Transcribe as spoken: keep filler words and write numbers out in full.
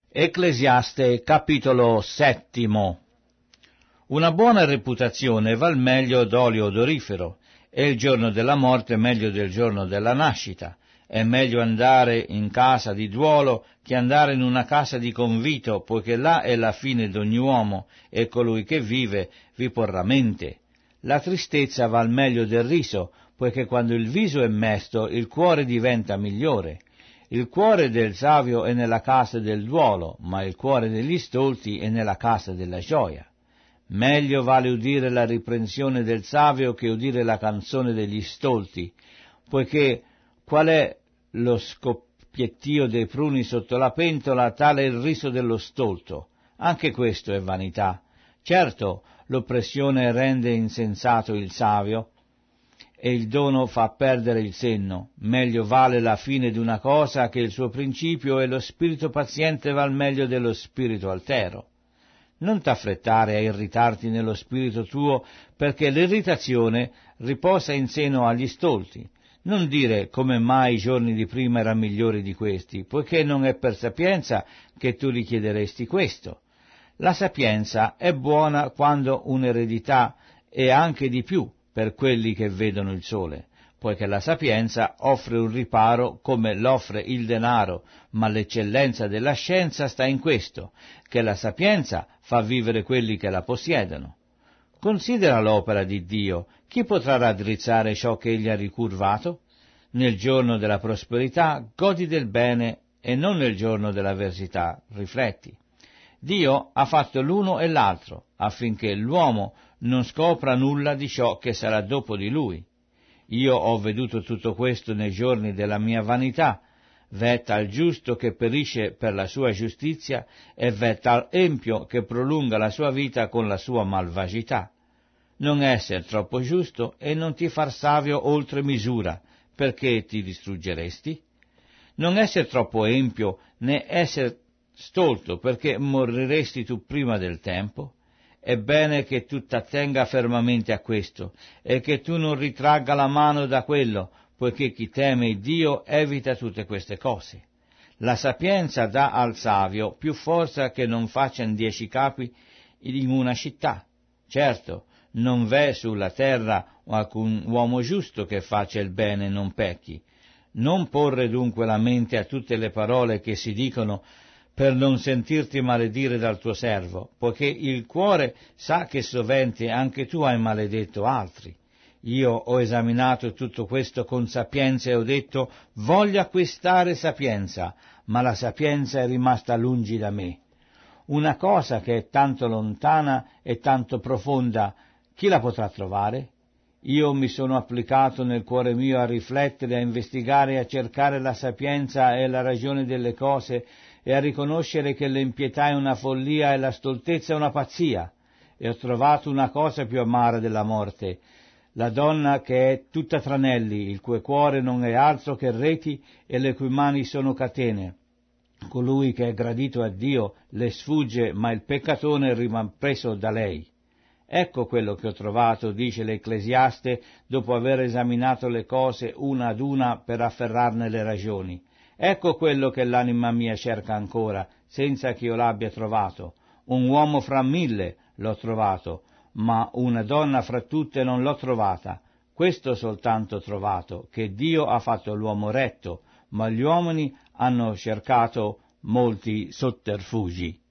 Ecclesiaste capitolo settimo. Una buona reputazione val meglio d'olio odorifero, e il giorno della morte meglio del giorno della nascita. È meglio andare in casa di duolo che andare in una casa di convito, poiché là è la fine d'ogni uomo, e colui che vive vi porrà mente. La tristezza val meglio del riso, poiché quando il viso è mesto il cuore diventa migliore. Il cuore del savio è nella casa del duolo, ma il cuore degli stolti è nella casa della gioia. Meglio vale udire la riprensione del savio che udire la canzone degli stolti, poiché qual è lo scoppiettio dei pruni sotto la pentola, tale è il riso dello stolto. Anche questo è vanità. Certo, l'oppressione rende insensato il savio, e il dono fa perdere il senno. Meglio vale la fine di una cosa che il suo principio, e lo spirito paziente val meglio dello spirito altero. Non t'affrettare a irritarti nello spirito tuo, perché l'irritazione riposa in seno agli stolti. Non dire come mai i giorni di prima erano migliori di questi, poiché non è per sapienza che tu richiederesti questo. La sapienza è buona quando un'eredità e anche di più per quelli che vedono il sole, poiché la sapienza offre un riparo come l'offre il denaro, ma l'eccellenza della scienza sta in questo, che la sapienza fa vivere quelli che la possiedono. Considera l'opera di Dio, chi potrà raddrizzare ciò che egli ha ricurvato? Nel giorno della prosperità godi del bene, e non nel giorno dell'avversità rifletti. Dio ha fatto l'uno e l'altro, affinché l'uomo non scopra nulla di ciò che sarà dopo di lui. Io ho veduto tutto questo nei giorni della mia vanità. V'è tal giusto che perisce per la sua giustizia, e v'è tal empio che prolunga la sua vita con la sua malvagità. Non esser troppo giusto e non ti far savio oltre misura, perché ti distruggeresti? Non esser troppo empio, né esser stolto, perché moriresti tu prima del tempo? È bene che tu t'attenga fermamente a questo, e che tu non ritragga la mano da quello, poiché chi teme Dio evita tutte queste cose. La sapienza dà al savio più forza che non faccian dieci capi in una città. Certo, non v'è sulla terra alcun uomo giusto che faccia il bene e non pecchi. Non porre dunque la mente a tutte le parole che si dicono, per non sentirti maledire dal tuo servo, poiché il cuore sa che sovente anche tu hai maledetto altri. Io ho esaminato tutto questo con sapienza e ho detto, voglio acquistare sapienza, ma la sapienza è rimasta lungi da me. Una cosa che è tanto lontana e tanto profonda, chi la potrà trovare? Io mi sono applicato nel cuore mio a riflettere, a investigare e a cercare la sapienza e la ragione delle cose, e a riconoscere che l'impietà è una follia e la stoltezza è una pazzia, e ho trovato una cosa più amara della morte, la donna che è tutta tranelli, il cui cuore non è altro che reti e le cui mani sono catene. Colui che è gradito a Dio le sfugge, ma il peccatore rimane preso da lei. Ecco quello che ho trovato, dice l'Ecclesiaste, dopo aver esaminato le cose una ad una per afferrarne le ragioni. Ecco quello che l'anima mia cerca ancora, senza che io l'abbia trovato. Un uomo fra mille l'ho trovato, ma una donna fra tutte non l'ho trovata. Questo soltanto ho trovato, che Dio ha fatto l'uomo retto, ma gli uomini hanno cercato molti sotterfugi.